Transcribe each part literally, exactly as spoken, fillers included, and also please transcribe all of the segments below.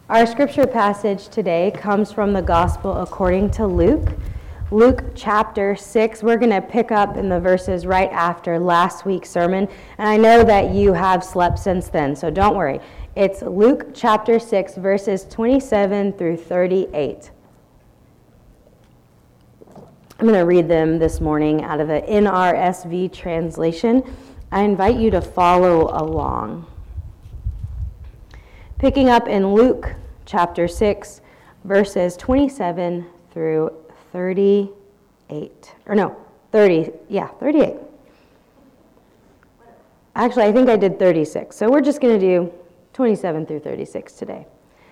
Our scripture passage today comes from the Gospel according to Luke. Luke chapter six. We're going to pick up in the verses right after last week's sermon. And I know that you have slept since then, so don't worry. It's Luke chapter six, verses twenty-seven through thirty-eight. I'm going to read them this morning out of the N R S V translation. I invite you to follow along. Picking up in Luke chapter six, verses twenty-seven through thirty-eight. Or no, thirty, yeah, thirty-eight. Actually, I think I did thirty-six, so we're just going to do twenty-seven through thirty-six today.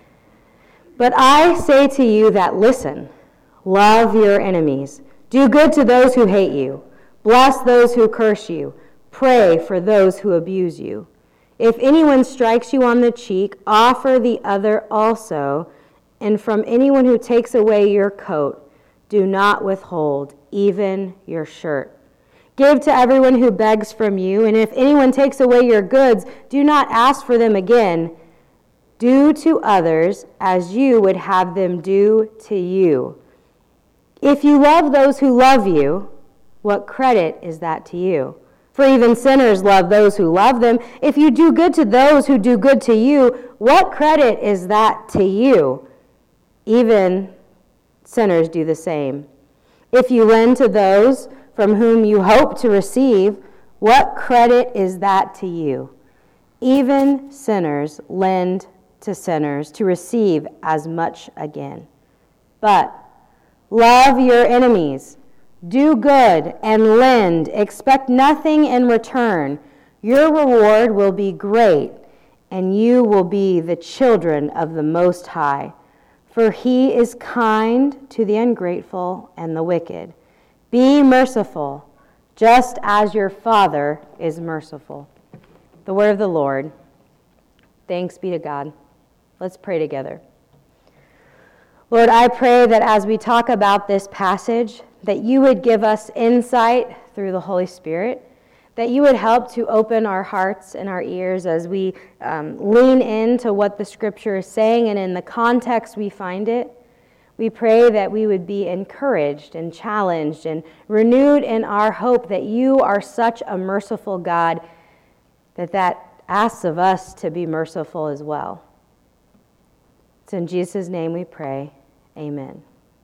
But I say to you that listen, love your enemies, do good to those who hate you, bless those who curse you, pray for those who abuse you. If anyone strikes you on the cheek, offer the other also, and from anyone who takes away your coat, do not withhold even your shirt. Give to everyone who begs from you, and if anyone takes away your goods, do not ask for them again. Do to others as you would have them do to you. If you love those who love you, what credit is that to you? For even sinners love those who love them. If you do good to those who do good to you, what credit is that to you? Even sinners do the same. If you lend to those from whom you hope to receive, what credit is that to you? Even sinners lend to sinners to receive as much again. But love your enemies. Do good and lend. Expect nothing in return. Your reward will be great, and you will be the children of the Most High. For he is kind to the ungrateful and the wicked. Be merciful, just as your Father is merciful. The word of the Lord. Thanks be to God. Let's pray together. Lord, I pray that as we talk about this passage, that you would give us insight through the Holy Spirit, that you would help to open our hearts and our ears as we um, lean into what the Scripture is saying and in the context we find it. We pray that we would be encouraged and challenged and renewed in our hope that you are such a merciful God, that that asks of us to be merciful as well. It's in Jesus' name we pray. Amen.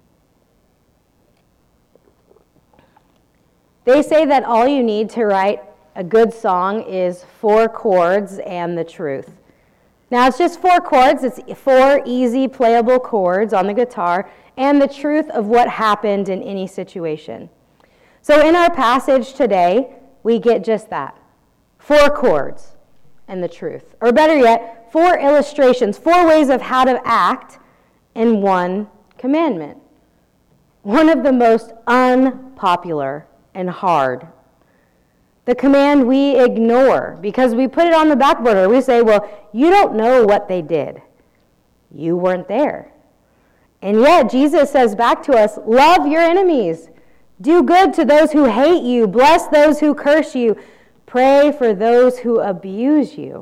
They say that all you need to write a good song is four chords and the truth. Now, it's just four chords. It's four easy playable chords on the guitar and the truth of what happened in any situation. So in our passage today, we get just that. Four chords and the truth. Or better yet, four illustrations, four ways of how to act in one commandment. One of the most unpopular and hard. The command we ignore because we put it on the back burner. We say, well, you don't know what they did. You weren't there. And yet Jesus says back to us, love your enemies. Do good to those who hate you. Bless those who curse you. Pray for those who abuse you.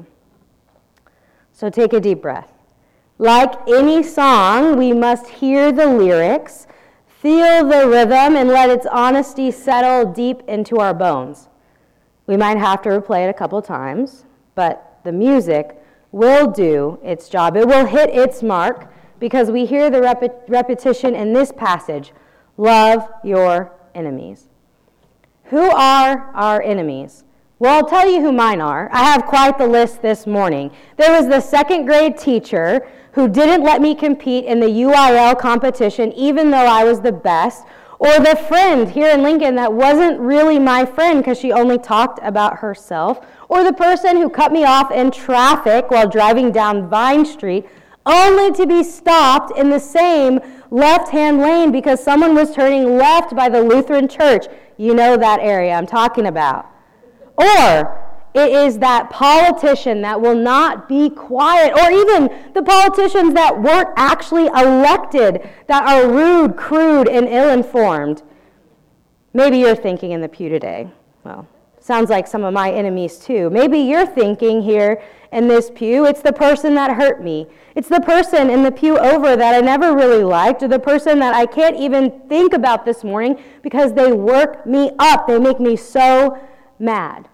So take a deep breath. Like any song, we must hear the lyrics, feel the rhythm, and let its honesty settle deep into our bones. We might have to replay it a couple times, but the music will do its job. It will hit its mark because we hear the rep- repetition in this passage. Love your enemies. Who are our enemies? Well, I'll tell you who mine are. I have quite the list this morning. There was the second grade teacher who didn't let me compete in the U I L competition even though I was the best, or the friend here in Lincoln that wasn't really my friend because she only talked about herself, or the person who cut me off in traffic while driving down Vine Street only to be stopped in the same left-hand lane because someone was turning left by the Lutheran church. You know that area I'm talking about. Or it is that politician that will not be quiet, or even the politicians that weren't actually elected, that are rude, crude, and ill-informed. Maybe you're thinking in the pew today, well, sounds like some of my enemies too. Maybe you're thinking here in this pew, it's the person that hurt me. It's the person in the pew over that I never really liked, or the person that I can't even think about this morning because they work me up. They make me so mad.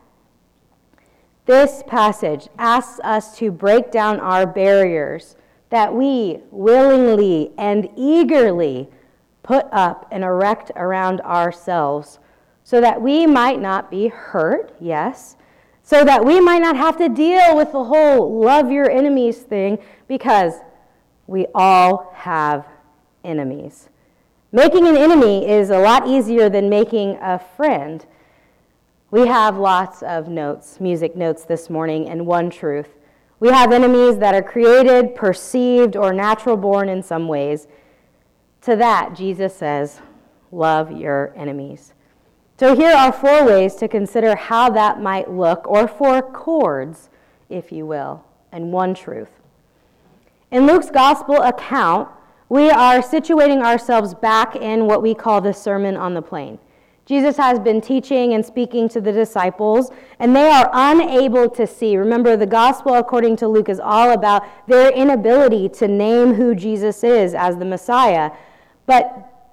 This passage asks us to break down our barriers that we willingly and eagerly put up and erect around ourselves so that we might not be hurt, yes, so that we might not have to deal with the whole love your enemies thing, because we all have enemies. Making an enemy is a lot easier than making a friend. We have lots of notes, music notes this morning, and one truth. We have enemies that are created, perceived, or natural born in some ways. To that, Jesus says, love your enemies. So here are four ways to consider how that might look, or four chords, if you will, and one truth. In Luke's gospel account, we are situating ourselves back in what we call the Sermon on the Plain. Jesus has been teaching and speaking to the disciples, and they are unable to see. Remember, the gospel, according to Luke, is all about their inability to name who Jesus is as the Messiah. But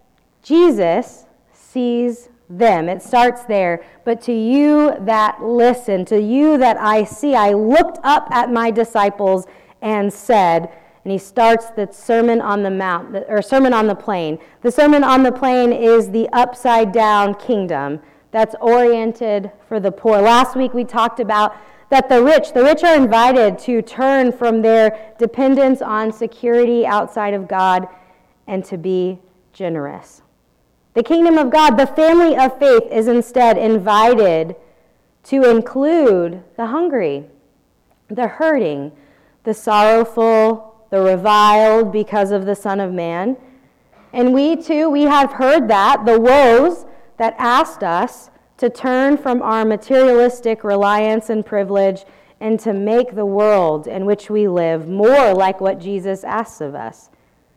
Jesus sees them. It starts there. But to you that listen, to you that I see, I looked up at my disciples and said, and he starts the Sermon on the Mount, or Sermon on the Plain. The Sermon on the Plain is the upside-down kingdom that's oriented for the poor. Last week we talked about that the rich, the rich are invited to turn from their dependence on security outside of God and to be generous. The kingdom of God, the family of faith, is instead invited to include the hungry, the hurting, the sorrowful, the reviled because of the Son of Man. And we too, we have heard that, the woes that asked us to turn from our materialistic reliance and privilege and to make the world in which we live more like what Jesus asks of us.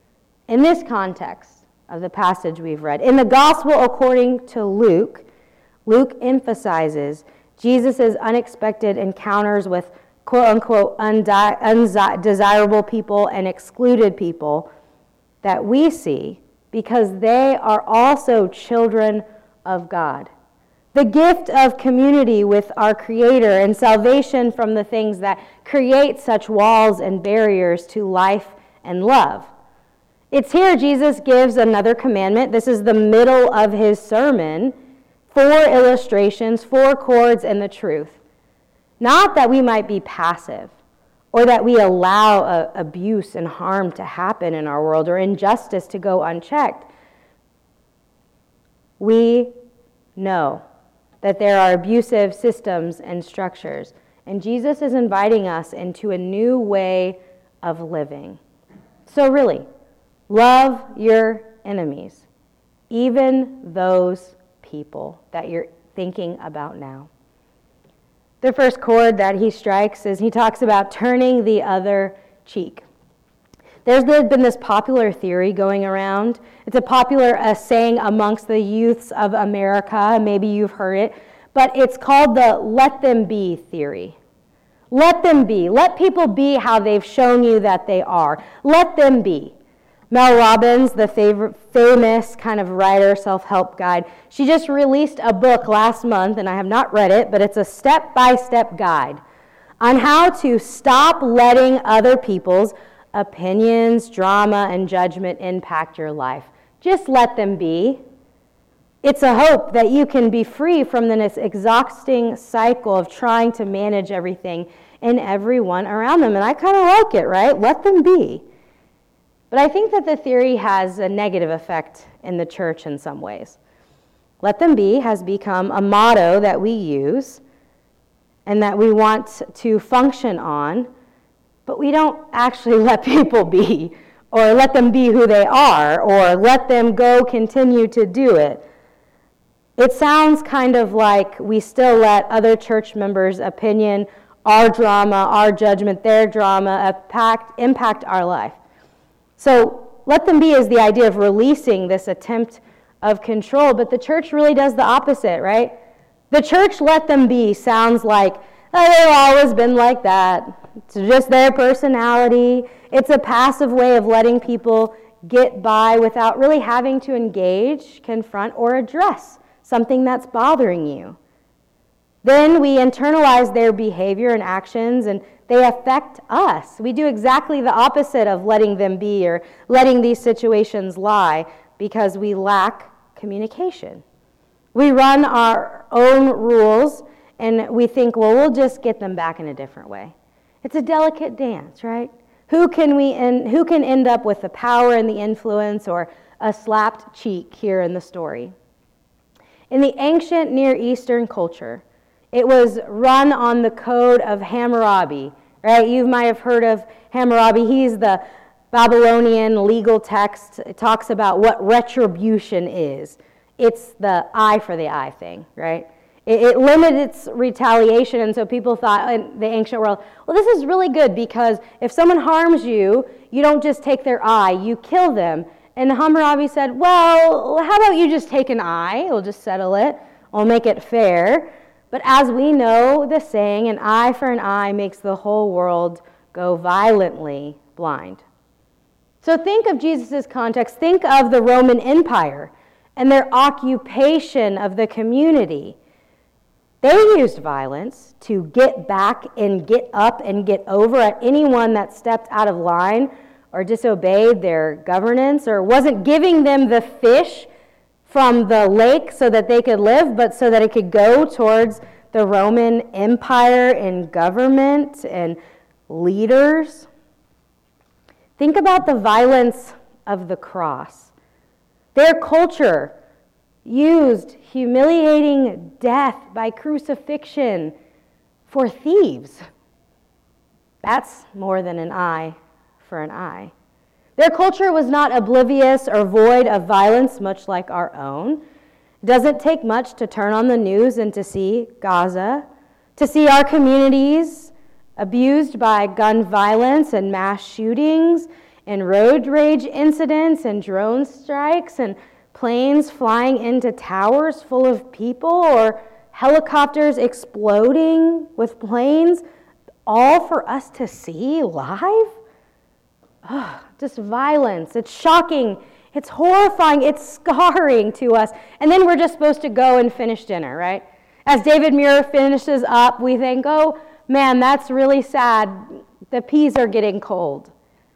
In this context of the passage we've read, in the gospel according to Luke, Luke emphasizes Jesus' unexpected encounters with quote-unquote undi- undesirable people and excluded people that we see because they are also children of God. The gift of community with our Creator and salvation from the things that create such walls and barriers to life and love. It's here Jesus gives another commandment. This is the middle of his sermon. Four illustrations, four chords, and the truth. Not that we might be passive or that we allow uh, abuse and harm to happen in our world or injustice to go unchecked. We know that there are abusive systems and structures, and Jesus is inviting us into a new way of living. So really, love your enemies, even those people that you're thinking about now. The first chord that he strikes is he talks about turning the other cheek. There's been this popular theory going around. It's a popular uh, saying amongst the youths of America. Maybe you've heard it. But it's called the let them be theory. Let them be. Let people be how they've shown you that they are. Let them be. Mel Robbins, the favorite, famous kind of writer, self-help guide, she just released a book last month, and I have not read it, but it's a step-by-step guide on how to stop letting other people's opinions, drama, and judgment impact your life. Just let them be. It's a hope that you can be free from this exhausting cycle of trying to manage everything and everyone around them. And I kind of like it, right? Let them be. But I think that the theory has a negative effect in the church in some ways. Let them be has become a motto that we use and that we want to function on, but we don't actually let people be, or let them be who they are, or let them go continue to do it. It sounds kind of like we still let other church members' opinion, our drama, our judgment, their drama impact, impact our life. So let them be is the idea of releasing this attempt of control, but the church really does the opposite, right? The church let them be sounds like, oh, they've always been like that. It's just their personality. It's a passive way of letting people get by without really having to engage, confront, or address something that's bothering you. Then we internalize their behavior and actions, and they affect us. We do exactly the opposite of letting them be or letting these situations lie because we lack communication. We run our own rules, and we think, well, we'll just get them back in a different way. It's a delicate dance, right? Who can we en- who can end up with the power and the influence or a slapped cheek here in the story? In the ancient Near Eastern culture, it was run on the code of Hammurabi, right? You might have heard of Hammurabi. He's the Babylonian legal text. It talks about what retribution is. It's the eye for the eye thing, right? It, it limits retaliation, and so people thought in the ancient world, well, this is really good because if someone harms you, you don't just take their eye, you kill them. And Hammurabi said, well, how about you just take an eye? We'll just settle it. We'll make it fair. But as we know, the saying, an eye for an eye makes the whole world go violently blind. So think of Jesus' context. Think of the Roman Empire and their occupation of the community. They used violence to get back and get up and get over at anyone that stepped out of line or disobeyed their governance or wasn't giving them the fish from the lake so that they could live, but so that it could go towards the Roman Empire and government and leaders. Think about the violence of the cross. Their culture used humiliating death by crucifixion for thieves. That's more than an eye for an eye. Their culture was not oblivious or void of violence, much like our own. It doesn't take much to turn on the news and to see Gaza, to see our communities abused by gun violence and mass shootings and road rage incidents and drone strikes and planes flying into towers full of people or helicopters exploding with planes, all for us to see live? Oh, just violence. It's shocking. It's horrifying. It's scarring to us. And then we're just supposed to go and finish dinner, right? As David Muir finishes up, we think, oh, man, that's really sad. The peas are getting cold.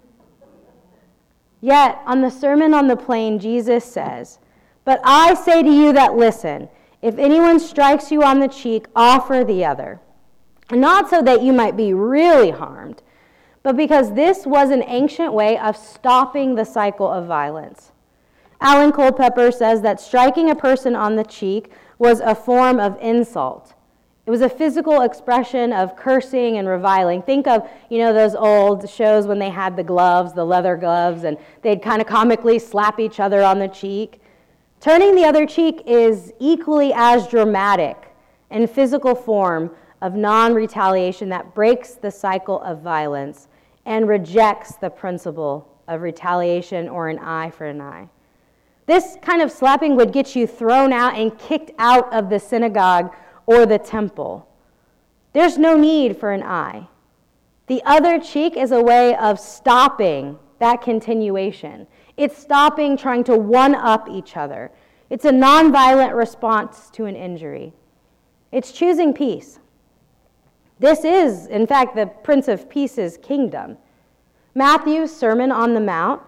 Yet, on the Sermon on the Plain, Jesus says, but I say to you that listen, if anyone strikes you on the cheek, offer the other. Not so that you might be really harmed, but because this was an ancient way of stopping the cycle of violence. Alan Culpepper says that striking a person on the cheek was a form of insult. It was a physical expression of cursing and reviling. Think of, you know, those old shows when they had the gloves, the leather gloves, and they'd kind of comically slap each other on the cheek. Turning the other cheek is equally as dramatic and physical form of non-retaliation that breaks the cycle of violence and rejects the principle of retaliation or an eye for an eye. This kind of slapping would get you thrown out and kicked out of the synagogue or the temple. There's no need for an eye. The other cheek is a way of stopping that continuation. It's stopping trying to one-up each other. It's a nonviolent response to an injury. It's choosing peace. This is, in fact, the Prince of Peace's kingdom. Matthew's Sermon on the Mount,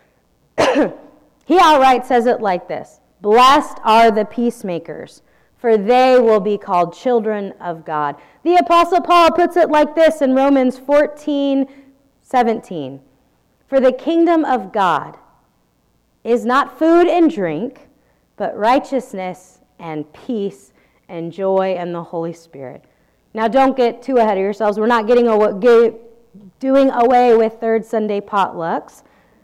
he outright says it like this: blessed are the peacemakers, for they will be called children of God. The Apostle Paul puts it like this in Romans fourteen seventeen. For the kingdom of God is not food and drink, but righteousness and peace and joy in the Holy Spirit. Now, don't get too ahead of yourselves. We're not getting away, get, doing away with third Sunday potlucks.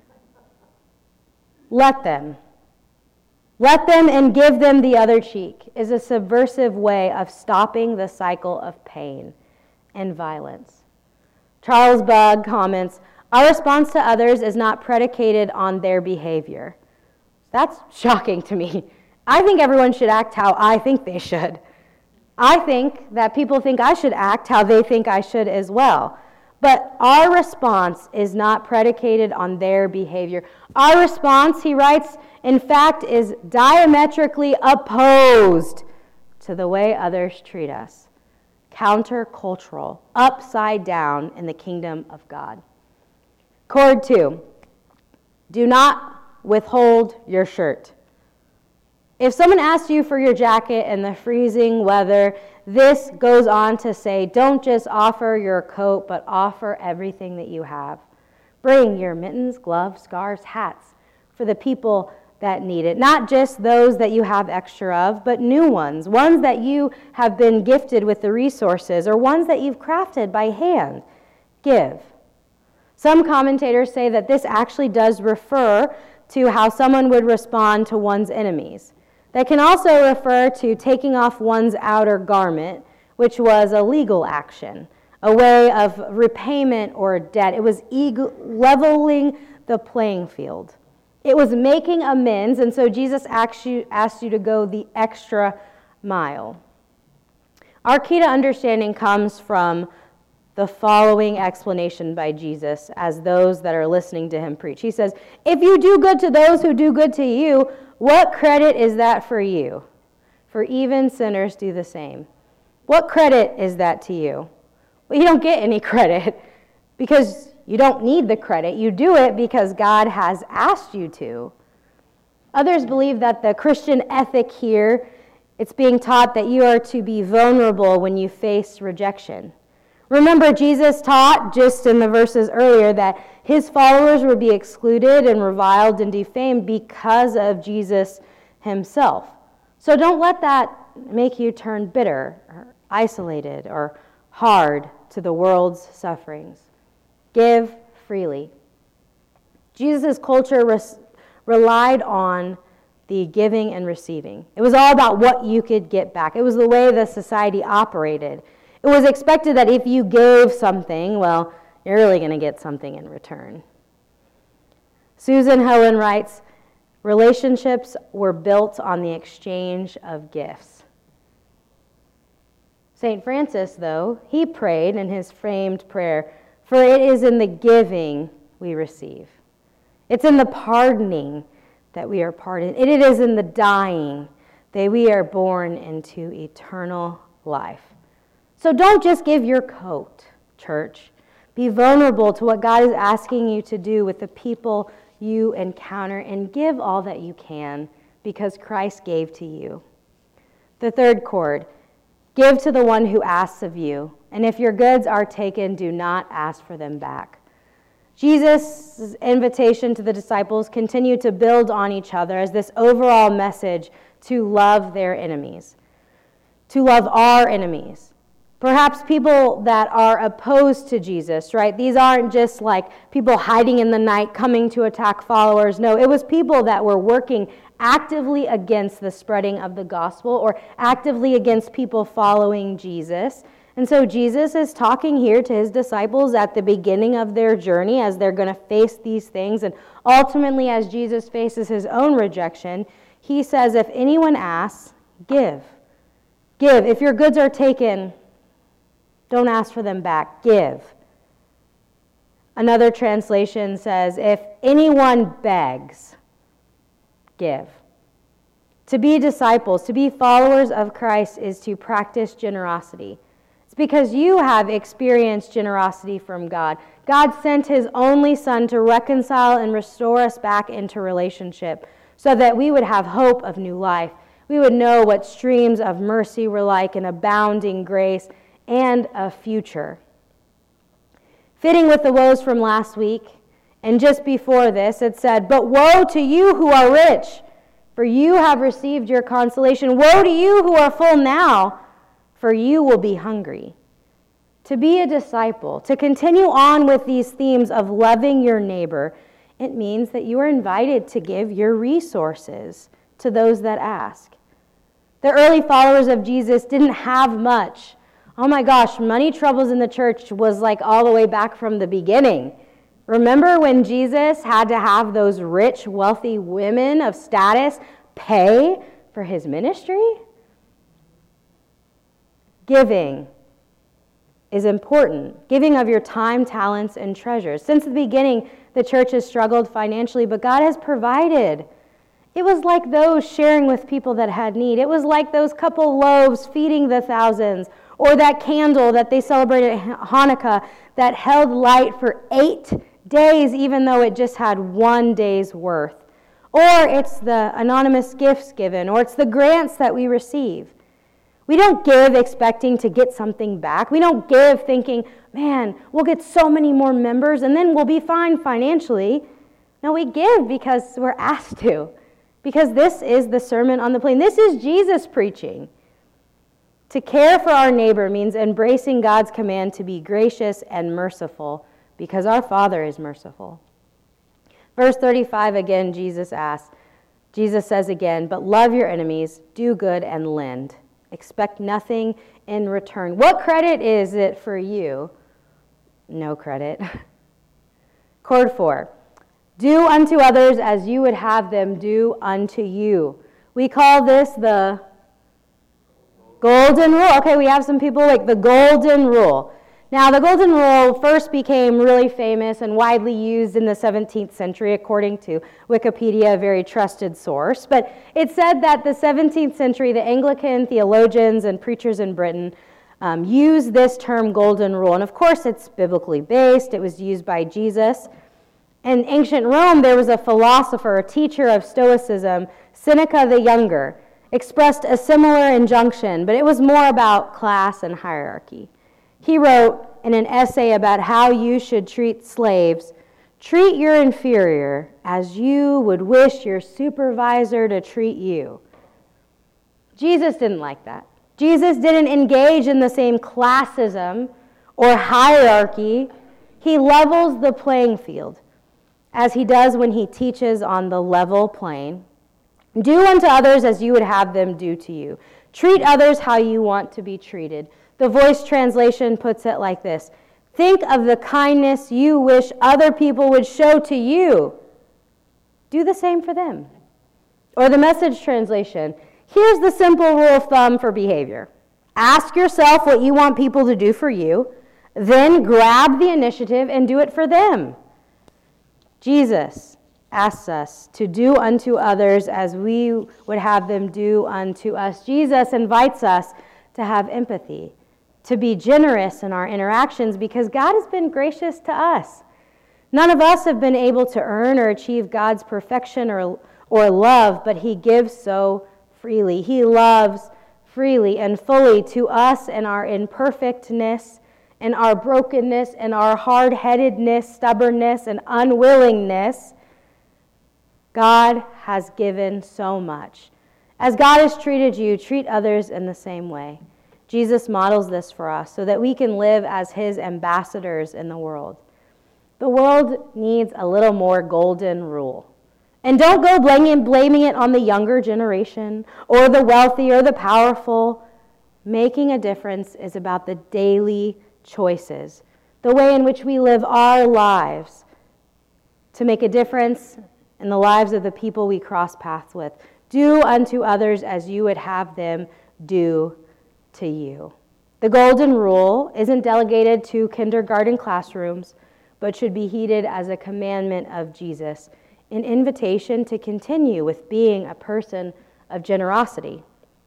Let them. Let them and give them the other cheek is a subversive way of stopping the cycle of pain and violence. Charles Bugg comments, our response to others is not predicated on their behavior. That's shocking to me. I think everyone should act how I think they should. I think that people think I should act how they think I should as well. But our response is not predicated on their behavior. Our response, he writes, in fact, is diametrically opposed to the way others treat us. Countercultural, upside down in the kingdom of God. Chord two, do not withhold your shirt. If someone asks you for your jacket in the freezing weather, this goes on to say, don't just offer your coat, but offer everything that you have. Bring your mittens, gloves, scarves, hats for the people that need it. Not just those that you have extra of, but new ones. Ones that you have been gifted with the resources, or ones that you've crafted by hand. Give. Some commentators say that this actually does refer to how someone would respond to one's enemies. That can also refer to taking off one's outer garment, which was a legal action, a way of repayment or debt. It was ego- leveling the playing field. It was making amends, and so Jesus asked you, asked you to go the extra mile. Our key to understanding comes from the following explanation by Jesus as those that are listening to him preach. He says, if you do good to those who do good to you, what credit is that for you? For even sinners do the same. What credit is that to you? Well, you don't get any credit because you don't need the credit. You do it because God has asked you to. Others believe that the Christian ethic here, it's being taught that you are to be vulnerable when you face rejection. Remember, Jesus taught just in the verses earlier that his followers would be excluded and reviled and defamed because of Jesus himself. So don't let that make you turn bitter or isolated or hard to the world's sufferings. Give freely. Jesus' culture res- relied on the giving and receiving. It was all about what you could get back. It was the way the society operated. It was expected that if you gave something, well, you're really going to get something in return. Susan Helen writes, relationships were built on the exchange of gifts. Saint Francis, though, he prayed in his framed prayer, for it is in the giving we receive. It's in the pardoning that we are pardoned. It is in the dying that we are born into eternal life. So don't just give your coat, church. Be vulnerable to what God is asking you to do with the people you encounter, and give all that you can because Christ gave to you. The third chord, give to the one who asks of you, and if your goods are taken, do not ask for them back. Jesus' invitation to the disciples continued to build on each other as this overall message to love their enemies, to love our enemies. Perhaps people that are opposed to Jesus, right? These aren't just like people hiding in the night coming to attack followers. No, it was people that were working actively against the spreading of the gospel or actively against people following Jesus. And so Jesus is talking here to his disciples at the beginning of their journey as they're going to face these things. And ultimately, as Jesus faces his own rejection, he says, if anyone asks, give. Give. If your goods are taken, don't ask for them back. Give. Another translation says, if anyone begs, give. To be disciples, to be followers of Christ is to practice generosity. It's because you have experienced generosity from God. God sent his only Son to reconcile and restore us back into relationship so that we would have hope of new life. We would know what streams of mercy were like and abounding grace and a future. Fitting with the woes from last week, and just before this, it said, but woe to you who are rich, for you have received your consolation. Woe to you who are full now, for you will be hungry. To be a disciple, to continue on with these themes of loving your neighbor, it means that you are invited to give your resources to those that ask. The early followers of Jesus didn't have much. Oh my gosh, money troubles in the church was like all the way back from the beginning. Remember when Jesus had to have those rich, wealthy women of status pay for his ministry? Giving is important. Giving of your time, talents, and treasures. Since the beginning, the church has struggled financially, but God has provided. It was like those sharing with people that had need. It was like those couple loaves feeding the thousands, or that candle that they celebrated at Hanukkah that held light for eight days, even though it just had one day's worth. Or it's the anonymous gifts given, or it's the grants that we receive. We don't give expecting to get something back. We don't give thinking, man, we'll get so many more members and then we'll be fine financially. No, we give because we're asked to. Because this is the Sermon on the Plain. This is Jesus preaching. To care for our neighbor means embracing God's command to be gracious and merciful because our Father is merciful. Verse thirty-five, again, Jesus asks, Jesus says again, but love your enemies, do good and lend. Expect nothing in return. What credit is it for you? No credit. Chord four. Do unto others as you would have them do unto you. We call this the golden rule. Okay, we have some people like the golden rule. Now, the golden rule first became really famous and widely used in the seventeenth century, according to Wikipedia, a very trusted source. But it said that the seventeenth century, the Anglican theologians and preachers in Britain um, used this term golden rule. And of course, it's biblically based. It was used by Jesus. In ancient Rome, there was a philosopher, a teacher of Stoicism, Seneca the Younger, expressed a similar injunction, but it was more about class and hierarchy. He wrote in an essay about how you should treat slaves, treat your inferior as you would wish your supervisor to treat you. Jesus didn't like that. Jesus didn't engage in the same classism or hierarchy. He levels the playing field, as he does when he teaches on the level plane. Do unto others as you would have them do to you. Treat others how you want to be treated. The Voice translation puts it like this: think of the kindness you wish other people would show to you. Do the same for them. Or the Message translation: here's the simple rule of thumb for behavior. Ask yourself what you want people to do for you, then grab the initiative and do it for them. Jesus asks us to do unto others as we would have them do unto us. Jesus invites us to have empathy, to be generous in our interactions because God has been gracious to us. None of us have been able to earn or achieve God's perfection or, or love, but he gives so freely. He loves freely and fully to us in our imperfectness, in our brokenness, in our hard-headedness, stubbornness, and unwillingness. God has given so much. As God has treated you, treat others in the same way. Jesus models this for us so that we can live as his ambassadors in the world. The world needs a little more golden rule. And don't go blaming, blaming it on the younger generation or the wealthy or the powerful. Making a difference is about the daily choices, the way in which we live our lives to make a difference in the lives of the people we cross paths with. Do unto others as you would have them do to you. The golden rule isn't delegated to kindergarten classrooms, but should be heeded as a commandment of Jesus, an invitation to continue with being a person of generosity.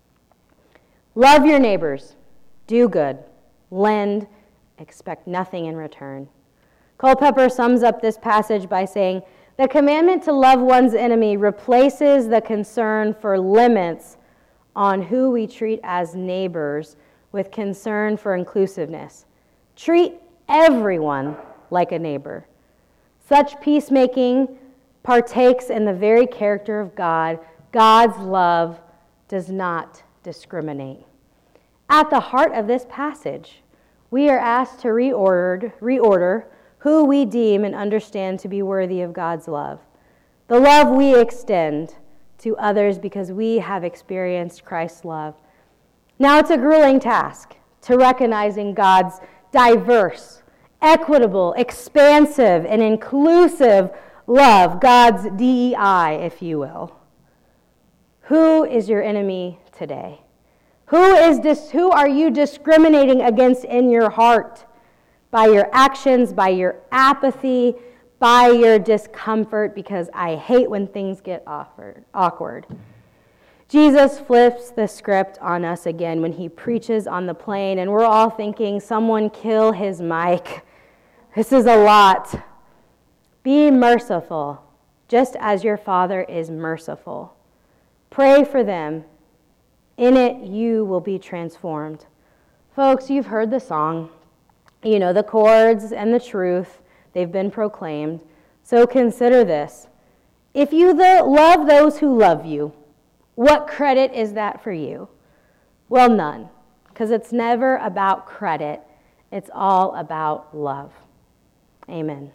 Love your neighbors, do good, lend, expect nothing in return. Culpeper sums up this passage by saying, the commandment to love one's enemy replaces the concern for limits on who we treat as neighbors with concern for inclusiveness. Treat everyone like a neighbor. Such peacemaking partakes in the very character of God. God's love does not discriminate. At the heart of this passage, we are asked to reorder, reorder who we deem and understand to be worthy of God's love. The love we extend to others because we have experienced Christ's love. Now it's a grueling task to recognizing God's diverse, equitable, expansive, and inclusive love, God's D E I, if you will. Who is your enemy today? Who is this? Who are you discriminating against in your heart? By your actions, by your apathy, by your discomfort, because I hate when things get awkward. Jesus flips the script on us again when he preaches on the plain, and we're all thinking, someone kill his mic. This is a lot. Be merciful, just as your Father is merciful. Pray for them. In it, you will be transformed. Folks, you've heard the song. You know the chords and the truth. They've been proclaimed. So consider this. If you love those who love you, what credit is that for you? Well, none, because it's never about credit. It's all about love. Amen.